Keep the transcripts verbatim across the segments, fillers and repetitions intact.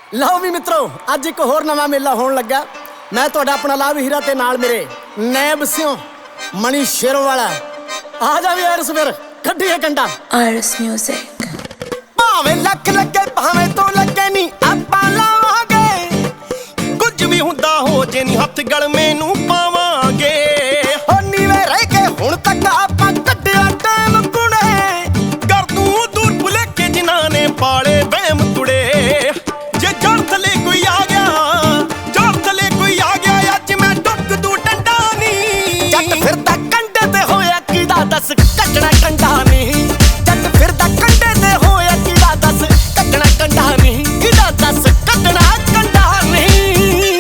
ਲਓ ਵੀ ਮਿੱਤਰੋ, ਅੱਜ ਇੱਕ ਹੋਰ ਨਵਾਂ ਮੇਲਾ ਹੋਣ ਲੱਗਾ। ਮੈਂ ਤੁਹਾਡਾ ਆਪਣਾ ਲਾਭ ਹੀਰਾ ਤੇ ਨਾਲ ਮੇਰੇ ਨੈਬ ਸਿਓ ਮਣੀ ਸ਼ੇਰੋ ਵਾਲਾ। ਆ ਜਾ ਵੀ ਅਰਸ ਫਿਰ ਕੱਢੀਏ ਕੰਡਾ। Iris Music। ਭਾਵੇਂ ਲੱਖ ਲੱਗੇ ਭਾਵੇਂ ਤੋਂ ਲੱਗੇ ਨਹੀਂ ਆਪਾਂ ਲਾਵਾਂਗੇ, ਕੁਝ ਵੀ ਹੁੰਦਾ ਹੋ ਜੇ ਨਹੀਂ ਹੱਥ ਗਲਮੇ ਨੂੰ ਪਾਵਾਂਗੇ। ਹੋ ਨੀਵੇਂ ਰਹਿ ਕੇ ਹੁਣ ਤੱਕ ਆਪਾਂ ਕੱਢਿਆ ਟਾਈਮ ਕੁੜੇ, ਕਰ ਤੂੰ ਦੂਰ ਭੁਲੇਖੇ ਜਿਨ੍ਹਾਂ ਨੇ ਪਾਲੇ ਵਹਿਮ ਕੁੜੇ। ਜੇ ਜੜ ਥਲੇ ਕੋਈ ਆ ਗਿਆ, ਜੜ ਥਲੇ ਕੋਈ ਆ ਗਿਆ, ਅੱਜ ਮੈਂ ਟੁੱਕ ਦੂ ਡੰਡਾ ਨੀ। ਜੱਟ ਫਿਰਦਾ ਕੰਡੇ ਤੇ ਹੋਇਆ ਕਿਹਦਾ ਦੱਸ ਕੱਢਣਾ ਕੰਡਾ ਨਹੀਂ। ਜੱਟ ਫਿਰਦਾ ਕੰਡੇ ਤੇ ਹੋਇਆ ਕਿਹਦਾ ਦੱਸ ਕੱਢਣਾ ਕੰਡਾ ਨਹੀਂ। ਕਿਹਦਾ ਦੱਸ ਕੱਢਣਾ ਕੰਡਾ ਨਹੀਂ।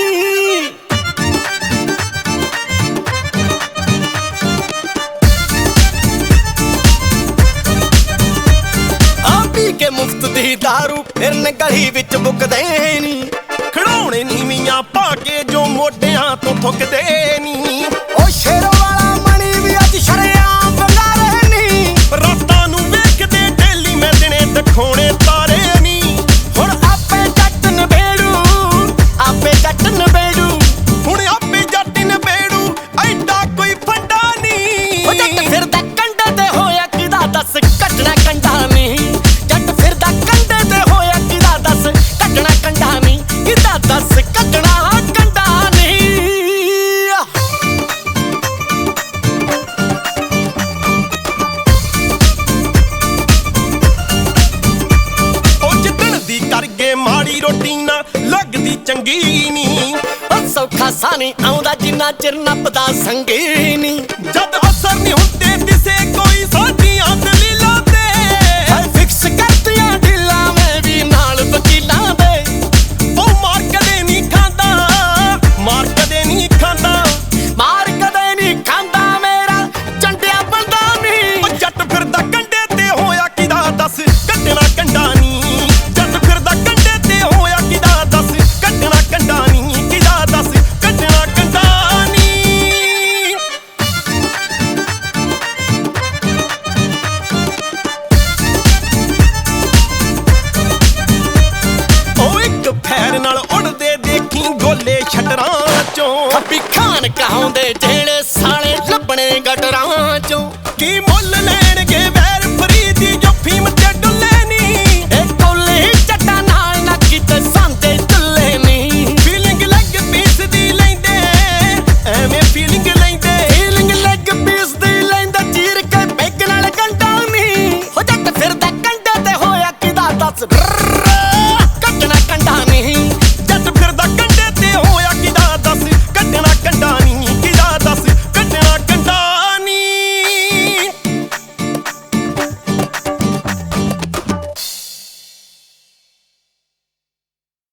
ਆ ਪੀ ਕੇ ਮੁਫਤ ਦੀ ਦਾਰੂ ਫਿਰਨ ਗਲੀ ਵਿੱਚ ਮੁੱਕਦੇ ਨੀ। ਖੜਾਉਣੇ ਨੀਵੀਆਂ ਪਾ ਕੇ ਜੋ ਮੋਢਿਆਂ ਤੋਂ ਥੁੱਕਦੇ ਨੀ। ਉਹ ਸ਼ੇਰੋ ਵਾਲਾ ਮਣੀ ਵੀ ਅੱਜ ਸ਼ਰੇਆਮ ਬੰਗਾਰੇ ਨੀ। ਰਾਤਾਂ ਨੂੰ ਵੇਖਦੇ ਡੇਲੀ ਮੈਂ ਦਿਨੇ ਦਿਖਾਉਣੇ ਤਾਰੇ ਨੀ। ਹੁਣ ਆਪੇ ਜੱਟ ਨਬੇੜੂ, ਆਪੇ ਜੱਟ ਨਬੇੜੂ। ਹੁਣ ਆਪੇ ਜੱਟ ਨਬੇੜੂ, ਐਡਾ ਕੋਈ ਫੰਡਾ ਨੀ। ਉਹ ਜੱਟ ਫਿਰਦਾ ਕੰਡੇ ਤੇ ਹੋਇਆ ਕਿਹਦਾ ਦੱਸ ਕੱਢਣਾ ਕੰਡਾ ਨਹੀਂ। ਜੱਟ ਫਿਰਦਾ ਕੰਡੇ ਤੇ ਹੋਇਆ ਕਿਹਦਾ ਦੱਸ ਕੱਢਣਾ ਕੰਡਾ ਨਹੀਂ। ਕਿਹਦਾ ਦੱਸ ਕੱਢਣਾ ਕੰਡਾ ਨਹੀਂ। ਉਹ ਜਿੱਦਣ ਦੀ ਕਰਗੇ ਮਾੜੀ ਰੋਟੀ ਨਾ ਲੱਗਦੀ ਚੰਗੀ ਨੀ। ਉਹ ਸੌਖਾ ਸਾਨੀ ਆਉਂਦਾ ਜਿੰਨਾ ਚਿਰ ਨੱਪਦਾ ਸੰਗੀ ਨੀ। ਜਦ ਅਸਰ ਨਹੀਂ ਹੁੰਦੇ ਦਿਸੇ ਕੋਈ ਸਾਡੀਆਂ ਦਲੀਲਾਂ ਤੇ। ਹਰ ਫਿਕਸ ਕਰਤੀਆਂ ਢਿੱਲਾਂ ਮੈਂ ਵੀ ਨਾਲ ਵਕੀਲਾਂ ਦੇ। ਉਹ ਮਾਰ ਕਦੇ ਨਹੀਂ ਖਾਂਦਾ, ਮਾਰ ਕਦੇ ਨਹੀਂ ਖਾਂਦਾ। ਮਾਰ ਕਦੇ ਨਹੀਂ ਖਾਂਦਾ ਮੇਰਾ ਚੰਡਿਆ ਬੰਦਾ ਨਹੀਂ। ਉਹ ਜੱਟ ਫਿਰਦਾ ਕੰਡੇ ਤੇ ਹੋਇਆ ਕਿਹਦਾ ਦੱਸ ਕੱਢਣਾ ਕੰਡਾ ਨੀ। ਜੱਟ ਫਿਰਦਾ ਕੰਡੇ ਤੇ ਹੋਇਆ ਕਿਹਦਾ ਦੱਸ ਕੱਢਣਾ ਕੰਡਾ ਨੀ। ਕਿਹਦਾ ਦੱਸ ਕੱਢਣਾ ਕੰਡਾ ਨੀ। ਉਹ ਇੱਕ ਫੈਰ ਨਾਲ ਉੜਦੇ ਦੇਖੀ ਗੋਲੇ ਛਟਰਾਂ ਚੋਂ। ਖੱਬੀ ਖਾਨ ਕਹਾਉਂਦੇ ਜਿਹੜੇ ਸਾਲੇ ਲੱਭਣੇ ਗਟਰਾਂ